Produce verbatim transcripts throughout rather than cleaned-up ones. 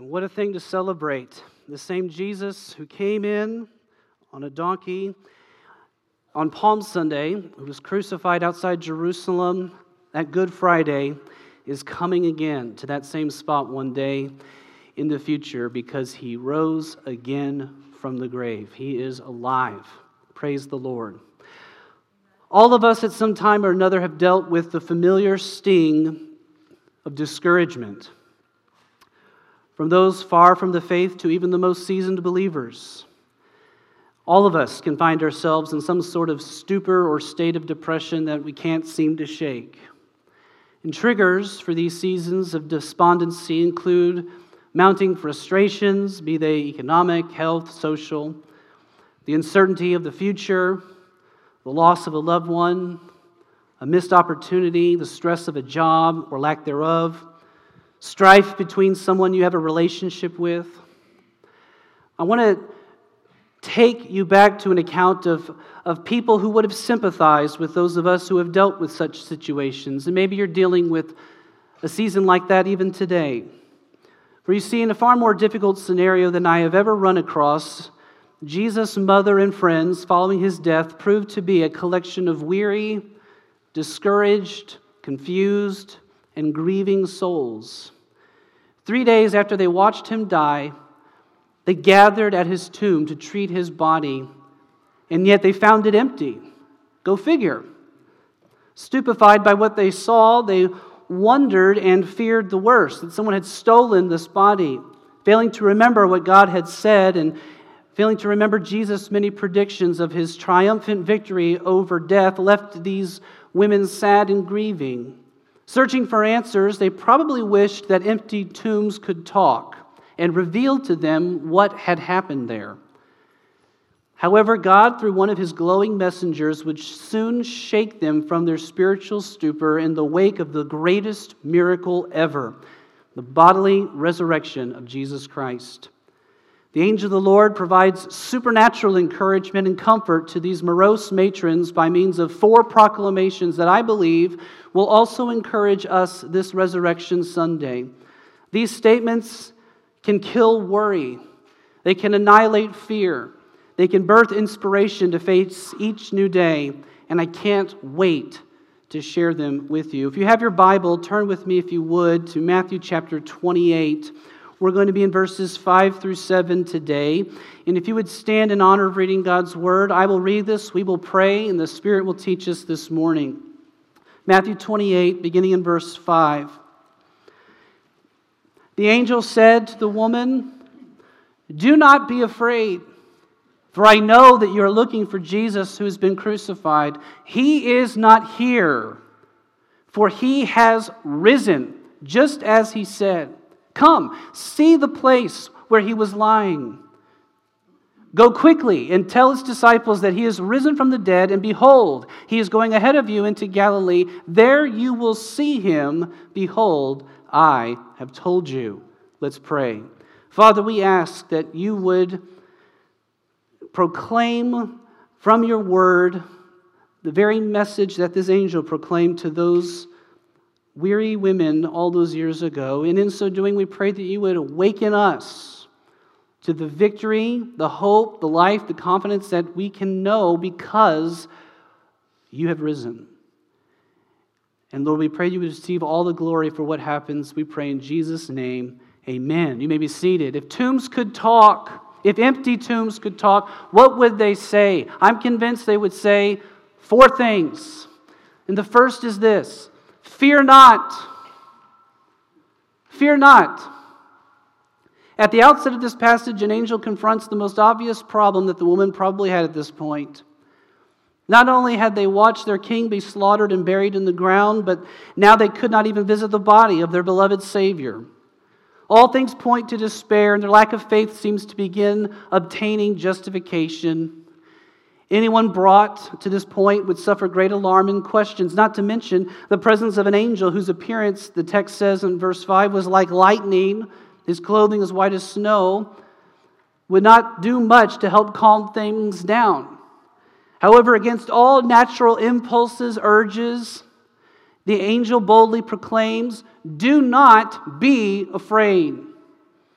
And what a thing to celebrate. The same Jesus who came in on a donkey on Palm Sunday, who was crucified outside Jerusalem at Good Friday, is coming again to that same spot one day in the future because he rose again from the grave. He is alive. Praise the Lord. All of us at some time or another have dealt with the familiar sting of discouragement. From those far from the faith to even the most seasoned believers. All of us can find ourselves in some sort of stupor or state of depression that we can't seem to shake. And triggers for these seasons of despondency include mounting frustrations, be they economic, health, social, the uncertainty of the future, the loss of a loved one, a missed opportunity, the stress of a job or lack thereof, strife between someone you have a relationship with. I want to take you back to an account of, of people who would have sympathized with those of us who have dealt with such situations. And maybe you're dealing with a season like that even today. For you see, in a far more difficult scenario than I have ever run across, Jesus' mother and friends following his death proved to be a collection of weary, discouraged, confused, and grieving souls. Three days after they watched him die, they gathered at his tomb to treat his body, and yet they found it empty. Go figure. Stupefied by what they saw, they wondered and feared the worst, that someone had stolen this body, failing to remember what God had said and failing to remember Jesus' many predictions of his triumphant victory over death, left these women sad and grieving. Searching for answers, they probably wished that empty tombs could talk and reveal to them what had happened there. However, God, through one of his glowing messengers, would soon shake them from their spiritual stupor in the wake of the greatest miracle ever, the bodily resurrection of Jesus Christ. The angel of the Lord provides supernatural encouragement and comfort to these morose matrons by means of four proclamations that I believe will also encourage us this Resurrection Sunday. These statements can kill worry. They can annihilate fear. They can birth inspiration to face each new day. And I can't wait to share them with you. If you have your Bible, turn with me, if you would, to Matthew chapter twenty-eight. We're going to be in verses five through seven today. And if you would stand in honor of reading God's Word, I will read this, we will pray, and the Spirit will teach us this morning. Matthew twenty-eight, beginning in verse five. The angel said to the woman, "Do not be afraid, for I know that you are looking for Jesus who has been crucified. He is not here, for he has risen, just as he said. Come, see the place where he was lying. Go quickly and tell his disciples that he is risen from the dead, and behold, he is going ahead of you into Galilee. There you will see him. Behold, I have told you." Let's pray. Father, we ask that you would proclaim from your word the very message that this angel proclaimed to those weary women all those years ago. And in so doing, we pray that you would awaken us to the victory, the hope, the life, the confidence that we can know because you have risen. And Lord, we pray you would receive all the glory for what happens. We pray in Jesus' name, amen. You may be seated. If tombs could talk, if empty tombs could talk, what would they say? I'm convinced they would say four things. And the first is this: fear not. Fear not. At the outset of this passage, an angel confronts the most obvious problem that the woman probably had at this point. Not only had they watched their king be slaughtered and buried in the ground, but now they could not even visit the body of their beloved Savior. All things point to despair, and their lack of faith seems to begin obtaining justification. Anyone brought to this point would suffer great alarm and questions, not to mention the presence of an angel whose appearance, the text says in verse five, was like lightning. His clothing as white as snow, would not do much to help calm things down. However, against all natural impulses, urges, the angel boldly proclaims, "Do not be afraid."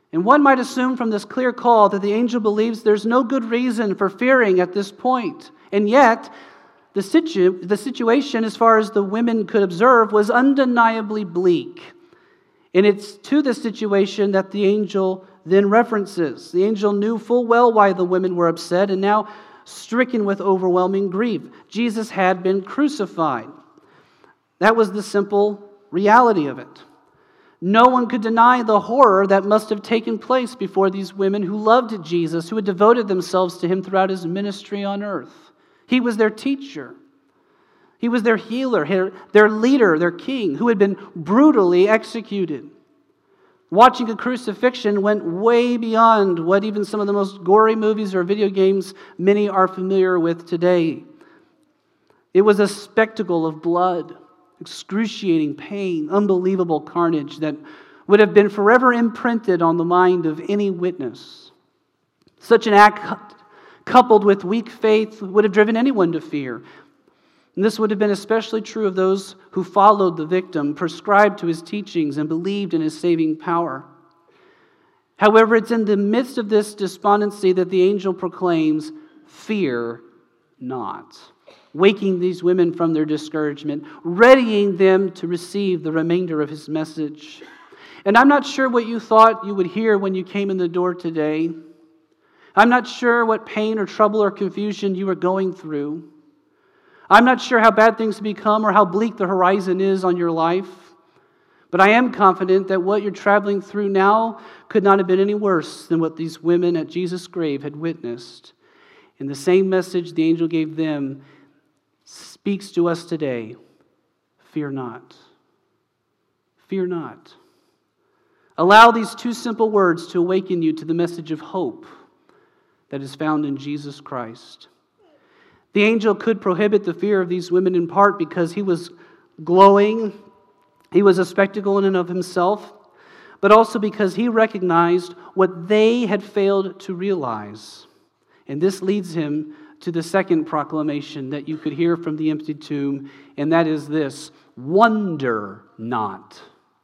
And one might assume from this clear call that the angel believes there's no good reason for fearing at this point. And yet, the, situ- the situation, as far as the women could observe, was undeniably bleak. And it's to this situation that the angel then references. The angel knew full well why the women were upset and now stricken with overwhelming grief. Jesus had been crucified. That was the simple reality of it. No one could deny the horror that must have taken place before these women who loved Jesus, who had devoted themselves to him throughout his ministry on earth. He was their teacher. He was their healer, their leader, their king, who had been brutally executed. Watching a crucifixion went way beyond what even some of the most gory movies or video games many are familiar with today. It was a spectacle of blood, excruciating pain, unbelievable carnage that would have been forever imprinted on the mind of any witness. Such an act, coupled with weak faith, would have driven anyone to fear. And this would have been especially true of those who followed the victim, prescribed to his teachings, and believed in his saving power. However, it's in the midst of this despondency that the angel proclaims, "Fear not," waking these women from their discouragement, readying them to receive the remainder of his message. And I'm not sure what you thought you would hear when you came in the door today. I'm not sure what pain or trouble or confusion you are going through. I'm not sure how bad things become or how bleak the horizon is on your life. But I am confident that what you're traveling through now could not have been any worse than what these women at Jesus' grave had witnessed. And the same message the angel gave them speaks to us today. Fear not. Fear not. Allow these two simple words to awaken you to the message of hope that is found in Jesus Christ. The angel could prohibit the fear of these women in part because he was glowing, he was a spectacle in and of himself, but also because he recognized what they had failed to realize. And this leads him to the second proclamation that you could hear from the empty tomb, and that is this: wonder not.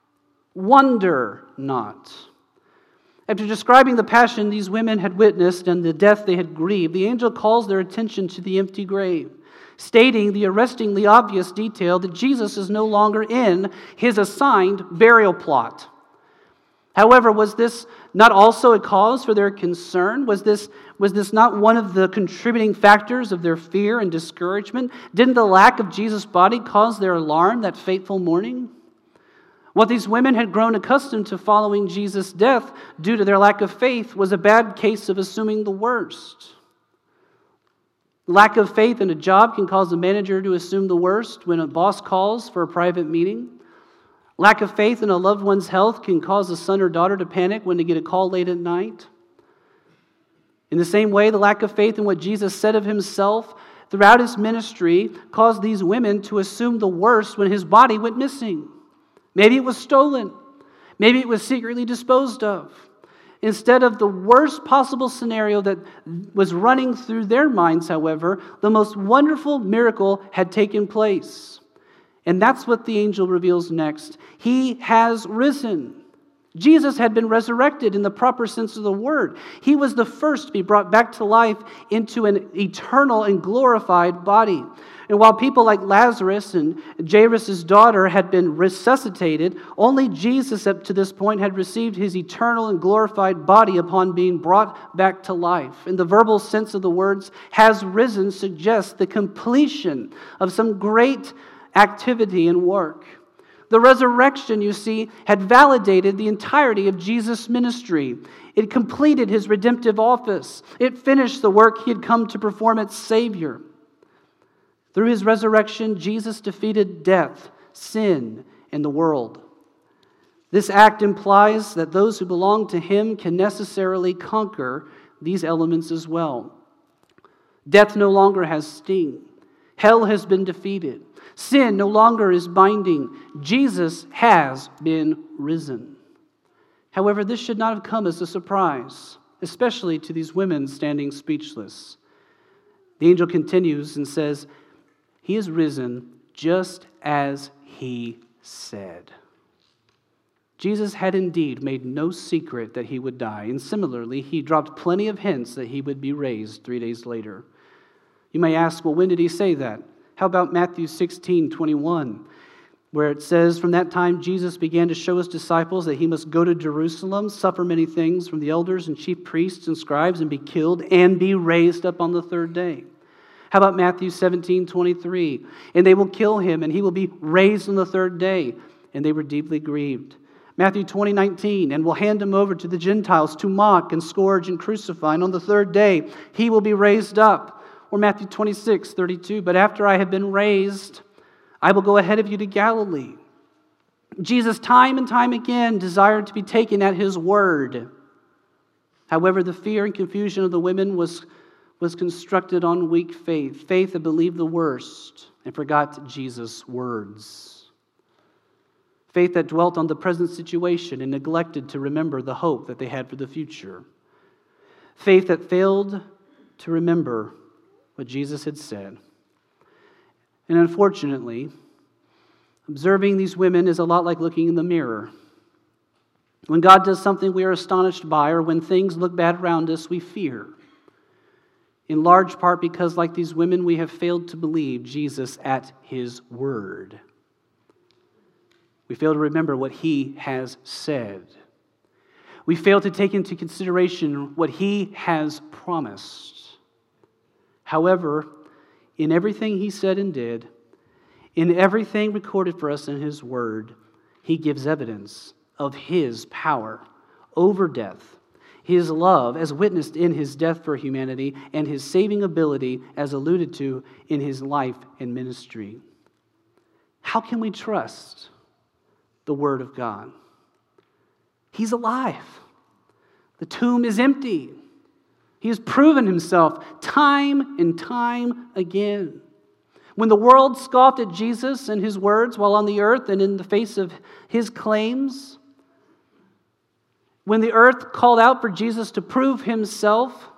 Wonder not. After describing the passion these women had witnessed and the death they had grieved, the angel calls their attention to the empty grave, stating the arrestingly obvious detail that Jesus is no longer in his assigned burial plot. However, was this not also a cause for their concern? Was this, was this not one of the contributing factors of their fear and discouragement? Didn't the lack of Jesus' body cause their alarm that fateful morning? What these women had grown accustomed to following Jesus' death due to their lack of faith was a bad case of assuming the worst. Lack of faith in a job can cause a manager to assume the worst when a boss calls for a private meeting. Lack of faith in a loved one's health can cause a son or daughter to panic when they get a call late at night. In the same way, the lack of faith in what Jesus said of himself throughout his ministry caused these women to assume the worst when his body went missing. Maybe it was stolen. Maybe it was secretly disposed of. Instead of the worst possible scenario that was running through their minds, however, the most wonderful miracle had taken place. And that's what the angel reveals next. He has risen. Jesus had been resurrected in the proper sense of the word. He was the first to be brought back to life into an eternal and glorified body. And while people like Lazarus and Jairus' daughter had been resuscitated, only Jesus up to this point had received his eternal and glorified body upon being brought back to life. And the verbal sense of the words has risen suggests the completion of some great activity and work. The resurrection, you see, had validated the entirety of Jesus' ministry. It completed his redemptive office. It finished the work he had come to perform as Savior. Through his resurrection, Jesus defeated death, sin, and the world. This act implies that those who belong to him can necessarily conquer these elements as well. Death no longer has sting. Hell has been defeated. Sin no longer is binding. Jesus has been risen. However, this should not have come as a surprise, especially to these women standing speechless. The angel continues and says, "He is risen just as he said." Jesus had indeed made no secret that he would die, and similarly, he dropped plenty of hints that he would be raised three days later. You may ask, well, when did he say that? How about Matthew sixteen twenty-one, where it says, "From that time Jesus began to show his disciples that he must go to Jerusalem, suffer many things from the elders and chief priests and scribes, and be killed, and be raised up on the third day." How about Matthew seventeen twenty-three, "And they will kill him, and he will be raised on the third day." And they were deeply grieved. Matthew twenty nineteen, "And will hand him over to the Gentiles to mock and scourge and crucify, and on the third day he will be raised up." Or Matthew twenty-six thirty-two, "But after I have been raised, I will go ahead of you to Galilee." Jesus time and time again desired to be taken at his word. However, the fear and confusion of the women was, was constructed on weak faith, faith that believed the worst and forgot Jesus' words. Faith that dwelt on the present situation and neglected to remember the hope that they had for the future. Faith that failed to remember what Jesus had said. And unfortunately, observing these women is a lot like looking in the mirror. When God does something we are astonished by, or when things look bad around us, we fear. In large part because, like these women, we have failed to believe Jesus at his word. We fail to remember what he has said. We fail to take into consideration what he has promised. However, in everything he said and did, in everything recorded for us in his word, he gives evidence of his power over death, his love as witnessed in his death for humanity, and his saving ability as alluded to in his life and ministry. How can we trust the word of God? He's alive. The tomb is empty. He has proven himself time and time again. When the world scoffed at Jesus and his words while on the earth and in the face of his claims, when the earth called out for Jesus to prove himself,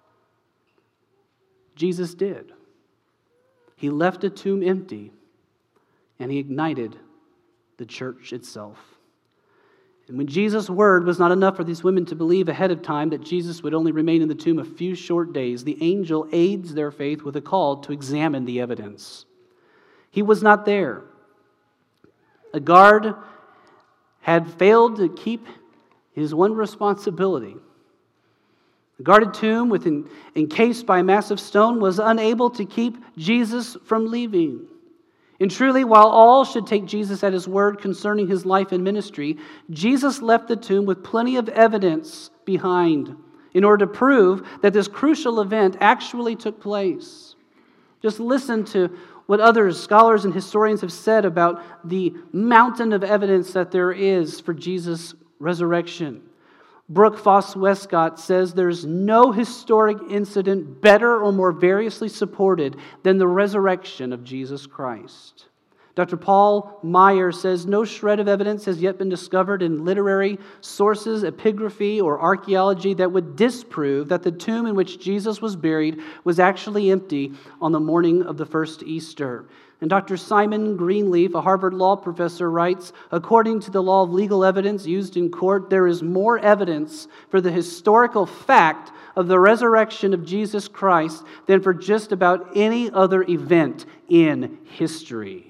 Jesus did. He left a tomb empty, and he ignited the church itself. And when Jesus' word was not enough for these women to believe ahead of time that Jesus would only remain in the tomb a few short days, the angel aids their faith with a call to examine the evidence. He was not there. A guard had failed to keep his one responsibility. The guarded tomb, within, encased by a massive stone, was unable to keep Jesus from leaving. And truly, while all should take Jesus at his word concerning his life and ministry, Jesus left the tomb with plenty of evidence behind in order to prove that this crucial event actually took place. Just listen to what others, scholars and historians, have said about the mountain of evidence that there is for Jesus' resurrection. Brooke Foss Westcott says there's no historic incident better or more variously supported than the resurrection of Jesus Christ. Doctor Paul Meyer says no shred of evidence has yet been discovered in literary sources, epigraphy, or archaeology that would disprove that the tomb in which Jesus was buried was actually empty on the morning of the first Easter. And Doctor Simon Greenleaf, a Harvard law professor, writes, according to the law of legal evidence used in court, there is more evidence for the historical fact of the resurrection of Jesus Christ than for just about any other event in history.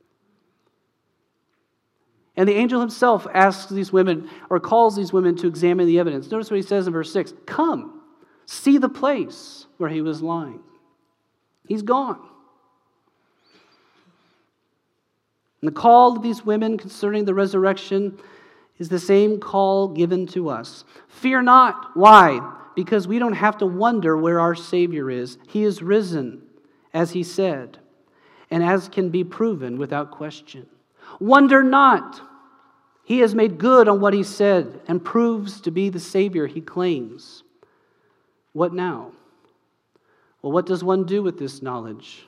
And the angel himself asks these women, or calls these women to examine the evidence. Notice what he says in verse six. Come, see the place where he was lying. He's gone. And the call of these women concerning the resurrection is the same call given to us. Fear not. Why? Because we don't have to wonder where our Savior is. He is risen, as he said, and as can be proven without question. Wonder not. He has made good on what he said and proves to be the Savior he claims. What now? Well, what does one do with this knowledge?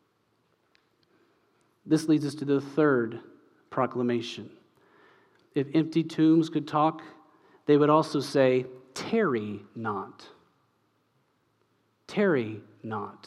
This leads us to the third proclamation. If empty tombs could talk, they would also say, tarry not. Tarry not.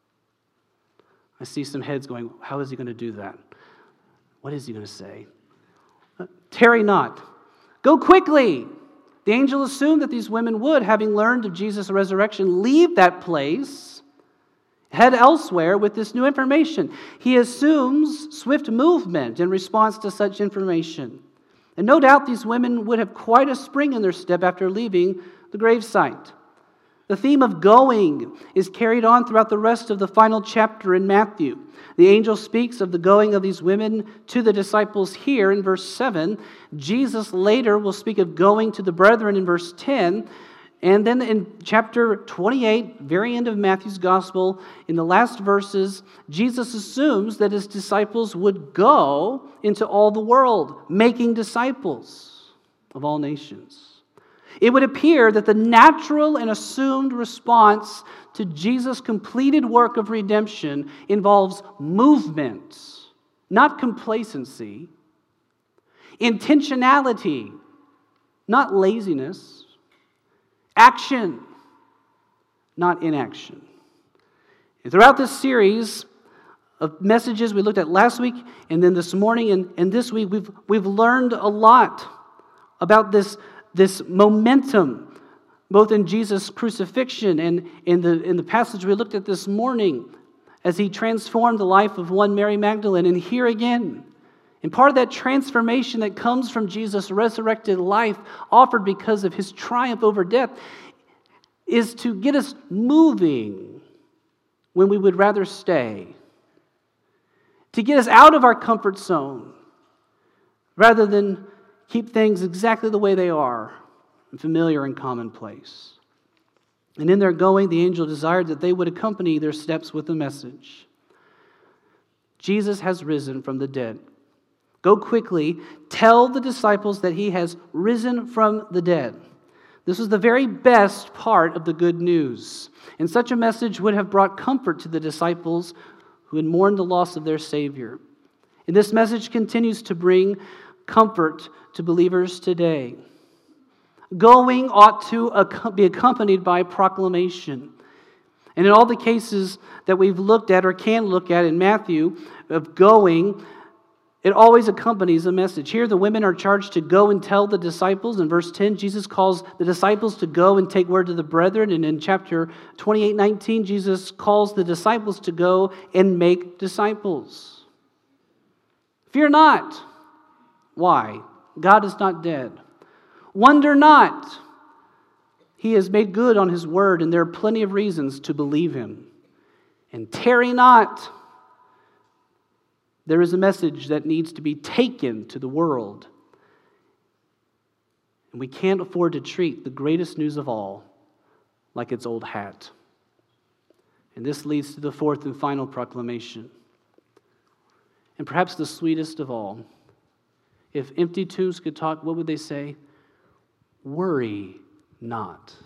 I see some heads going, how is he going to do that? What is he going to say? Uh, tarry not. Go quickly. The angel assumed that these women would, having learned of Jesus' resurrection, leave that place, head elsewhere with this new information. He assumes swift movement in response to such information. And no doubt these women would have quite a spring in their step after leaving the gravesite. The theme of going is carried on throughout the rest of the final chapter in Matthew. The angel speaks of the going of these women to the disciples here in verse seven. Jesus later will speak of going to the brethren in verse ten. And then in chapter twenty-eight, very end of Matthew's gospel, in the last verses, Jesus assumes that his disciples would go into all the world, making disciples of all nations. It would appear that the natural and assumed response to Jesus' completed work of redemption involves movement, not complacency, intentionality, not laziness, action, not inaction. And throughout this series of messages we looked at last week and then this morning and, and this week, we've, we've learned a lot about this This momentum, both in Jesus' crucifixion and in the, in the passage we looked at this morning, as he transformed the life of one Mary Magdalene, and here again. And part of that transformation that comes from Jesus' resurrected life, offered because of his triumph over death, is to get us moving when we would rather stay. To get us out of our comfort zone, rather than keep things exactly the way they are, familiar and commonplace. And in their going, the angel desired that they would accompany their steps with a message. Jesus has risen from the dead. Go quickly, tell the disciples that he has risen from the dead. This was the very best part of the good news. And such a message would have brought comfort to the disciples who had mourned the loss of their Savior. And this message continues to bring comfort to believers today. Going ought to be accompanied by proclamation. And in all the cases that we've looked at or can look at in Matthew of going, it always accompanies a message. Here the women are charged to go and tell the disciples. In verse ten, Jesus calls the disciples to go and take word to the brethren. And in chapter twenty-eight nineteen, Jesus calls the disciples to go and make disciples. Fear not. Why? God is not dead. Wonder not. He has made good on his word, and there are plenty of reasons to believe him. And tarry not. There is a message that needs to be taken to the world. And we can't afford to treat the greatest news of all like its old hat. And this leads to the fourth and final proclamation. And perhaps the sweetest of all. If empty tombs could talk, what would they say? Worry not.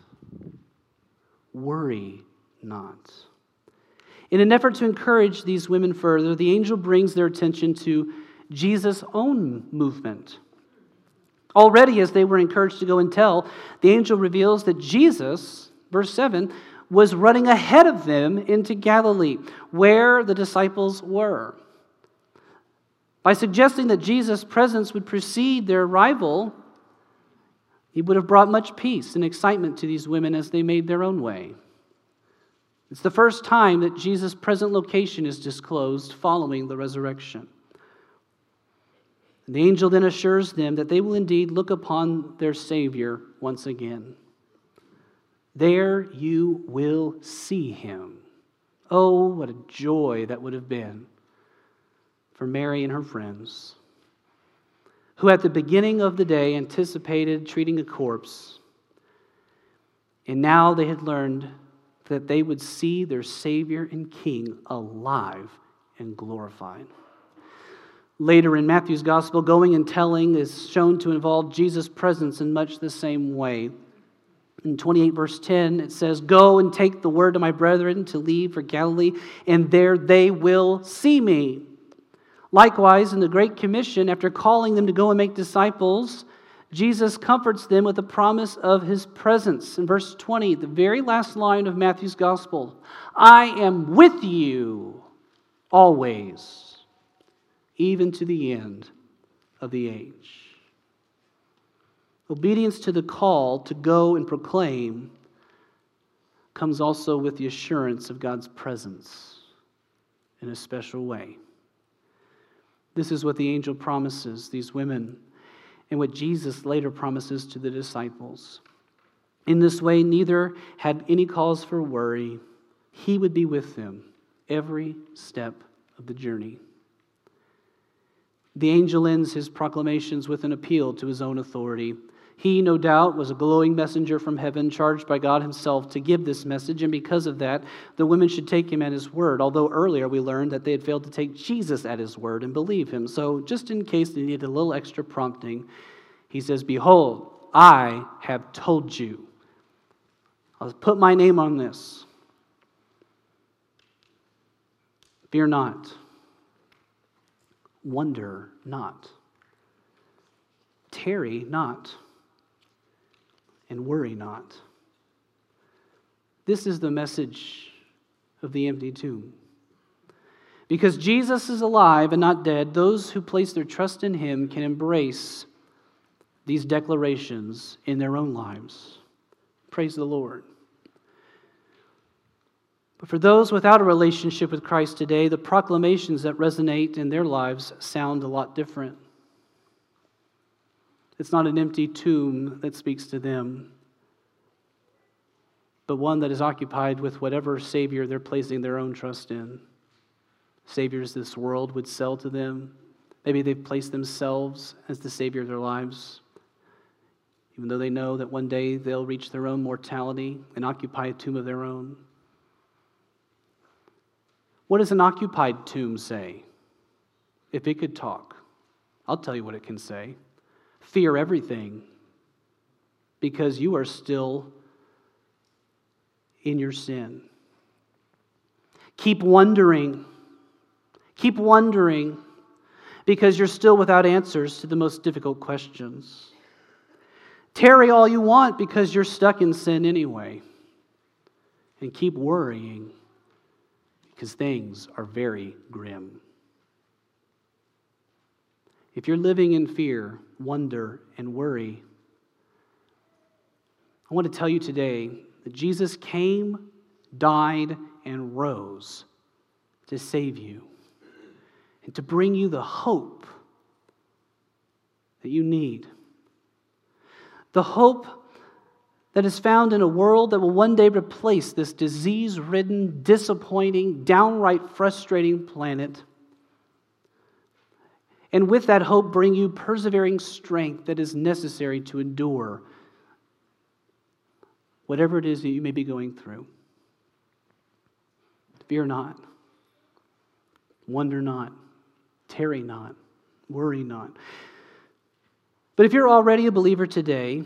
Worry not. In an effort to encourage these women further, the angel brings their attention to Jesus' own movement. Already, as they were encouraged to go and tell, the angel reveals that Jesus, verse seven, was running ahead of them into Galilee, where the disciples were. By suggesting that Jesus' presence would precede their arrival, he would have brought much peace and excitement to these women as they made their own way. It's the first time that Jesus' present location is disclosed following the resurrection. The angel then assures them that they will indeed look upon their Savior once again. There you will see him. Oh, what a joy that would have been for Mary and her friends, who at the beginning of the day anticipated treating a corpse, and now they had learned that they would see their Savior and King alive and glorified. Later in Matthew's Gospel, going and telling is shown to involve Jesus' presence in much the same way. In twenty-eight verse ten, it says, "Go and take the word to my brethren to leave for Galilee, and there they will see me." Likewise, in the Great Commission, after calling them to go and make disciples, Jesus comforts them with the promise of his presence. In verse twenty, the very last line of Matthew's Gospel, "I am with you always, even to the end of the age." Obedience to the call to go and proclaim comes also with the assurance of God's presence in a special way. This is what the angel promises these women and what Jesus later promises to the disciples. In this way, neither had any cause for worry. He would be with them every step of the journey. The angel ends his proclamations with an appeal to his own authority. He, no doubt, was a glowing messenger from heaven, charged by God himself to give this message, and because of that, the women should take him at his word, although earlier we learned that they had failed to take Jesus at his word and believe him. So just in case they needed a little extra prompting, he says, "Behold, I have told you." I'll put my name on this. Fear not. Wonder not. Tarry not. And worry not. This is the message of the empty tomb. Because Jesus is alive and not dead, those who place their trust in him can embrace these declarations in their own lives. Praise the Lord. But for those without a relationship with Christ today, the proclamations that resonate in their lives sound a lot different. It's not an empty tomb that speaks to them, but one that is occupied with whatever Savior they're placing their own trust in. Saviors this world would sell to them. Maybe they've placed themselves as the Savior of their lives, even though they know that one day they'll reach their own mortality and occupy a tomb of their own. What does an occupied tomb say? If it could talk, I'll tell you what it can say. Fear everything, because you are still in your sin. Keep wondering. Keep wondering, because you're still without answers to the most difficult questions. Tarry all you want, because you're stuck in sin anyway. And keep worrying, because things are very grim. If you're living in fear, wonder, and worry, I want to tell you today that Jesus came, died, and rose to save you and to bring you the hope that you need. The hope that is found in a world that will one day replace this disease-ridden, disappointing, downright frustrating planet. And with that hope, bring you persevering strength that is necessary to endure whatever it is that you may be going through. Fear not. Wonder not. Tarry not. Worry not. But if you're already a believer today,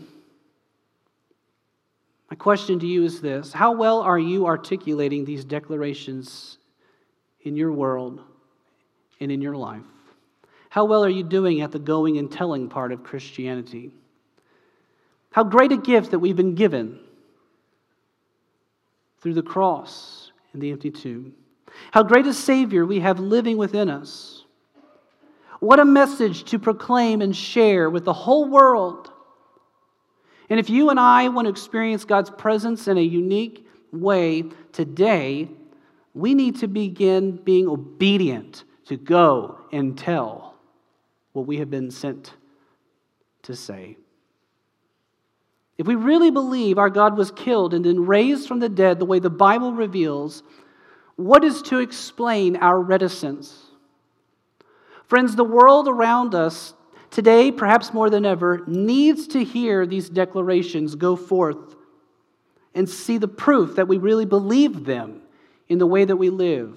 my question to you is this: how well are you articulating these declarations in your world and in your life? How well are you doing at the going and telling part of Christianity? How great a gift that we've been given through the cross and the empty tomb. How great a Savior we have living within us. What a message to proclaim and share with the whole world. And if you and I want to experience God's presence in a unique way today, we need to begin being obedient to go and tell what we have been sent to say. If we really believe our God was killed and then raised from the dead the way the Bible reveals, what is to explain our reticence? Friends, the world around us today, perhaps more than ever, needs to hear these declarations go forth and see the proof that we really believe them in the way that we live.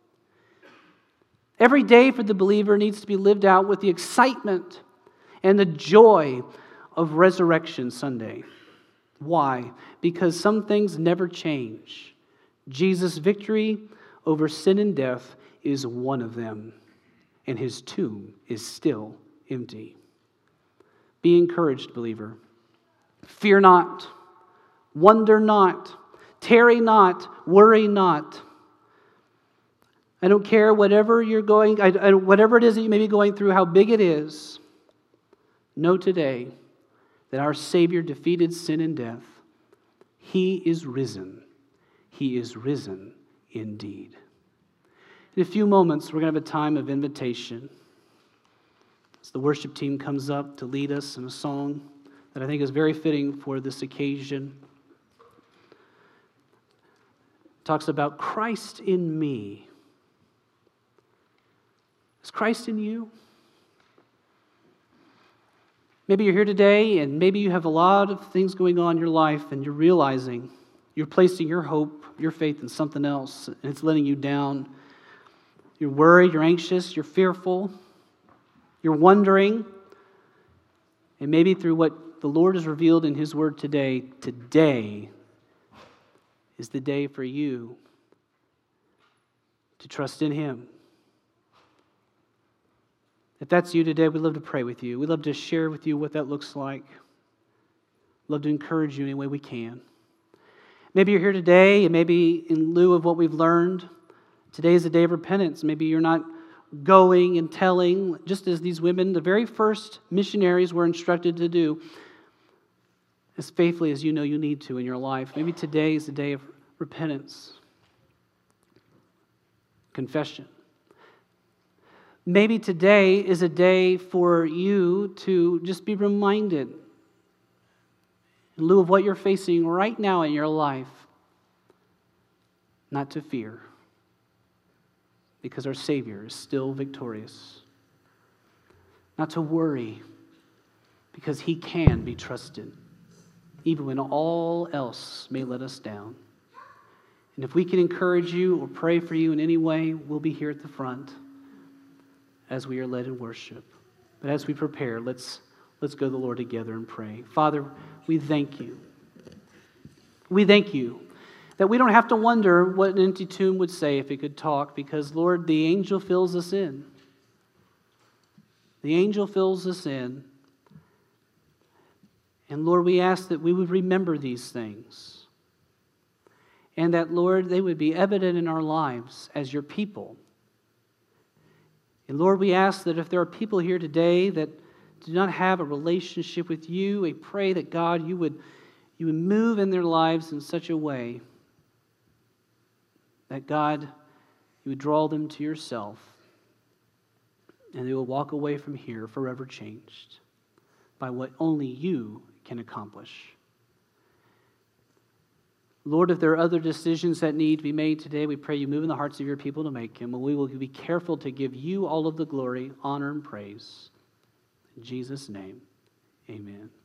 Every day for the believer needs to be lived out with the excitement and the joy of Resurrection Sunday. Why? Because some things never change. Jesus' victory over sin and death is one of them, and his tomb is still empty. Be encouraged, believer. Fear not, wonder not, tarry not, worry not. I don't care whatever you're going, I, I, whatever it is that you may be going through, how big it is. Know today that our Savior defeated sin and death. He is risen. He is risen indeed. In a few moments, we're going to have a time of invitation. As the worship team comes up to lead us in a song that I think is very fitting for this occasion. It talks about Christ in me. Is Christ in you? Maybe you're here today and maybe you have a lot of things going on in your life and you're realizing you're placing your hope, your faith in something else and it's letting you down. You're worried, you're anxious, you're fearful, you're wondering. And maybe through what the Lord has revealed in His Word today, today is the day for you to trust in Him. If that's you today, we'd love to pray with you. We'd love to share with you what that looks like. We'd love to encourage you any way we can. Maybe you're here today, and maybe in lieu of what we've learned, today is a day of repentance. Maybe you're not going and telling, just as these women, the very first missionaries were instructed to do, as faithfully as you know you need to in your life. Maybe today is a day of repentance, confession. Maybe today is a day for you to just be reminded, in lieu of what you're facing right now in your life, not to fear, because our Savior is still victorious. Not to worry, because He can be trusted, even when all else may let us down. And if we can encourage you or pray for you in any way, we'll be here at the front as we are led in worship. But as we prepare, let's, let's go to the Lord together and pray. Father, we thank you. We thank you that we don't have to wonder what an empty tomb would say if it could talk, because, Lord, the angel fills us in. The angel fills us in. And, Lord, we ask that we would remember these things. And that, Lord, they would be evident in our lives as your people. And Lord, we ask that if there are people here today that do not have a relationship with you, we pray that, God, you would, you would move in their lives in such a way that, God, you would draw them to yourself and they will walk away from here forever changed by what only you can accomplish. Lord, if there are other decisions that need to be made today, we pray you move in the hearts of your people to make them, and we will be careful to give you all of the glory, honor, and praise. In Jesus' name, amen.